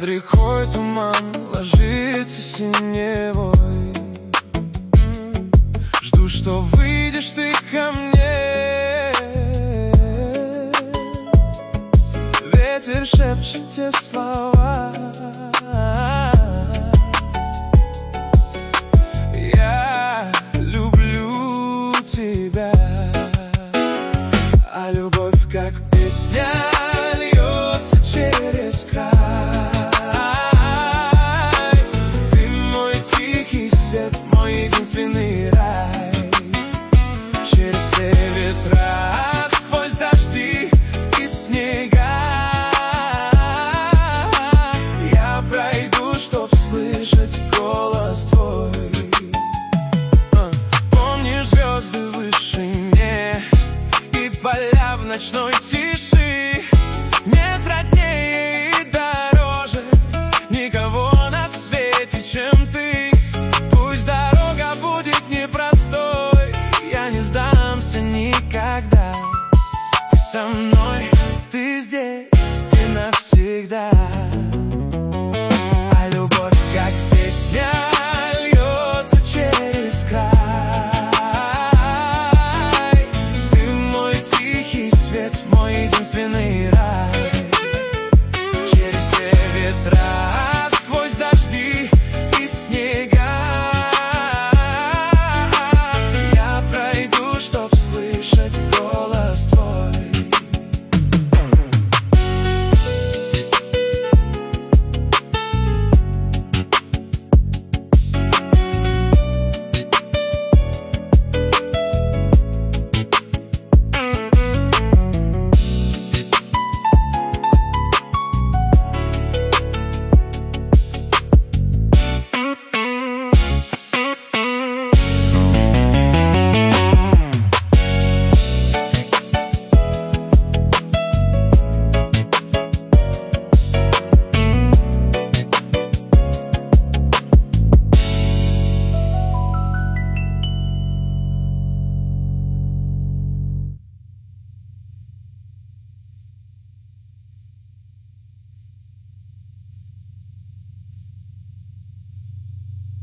Над рекой туман ложится синевой. Жду, что выйдешь ты ко мне. Ветер шепчет те слова. Я люблю тебя. А любовь, как песня, льется через край. Ты мой тихий свет, мой единственный рай. Через все ветра, сквозь дожди и снега я пройду, чтоб слышать голос твой. Помнишь звезды в вышине и поля в ночной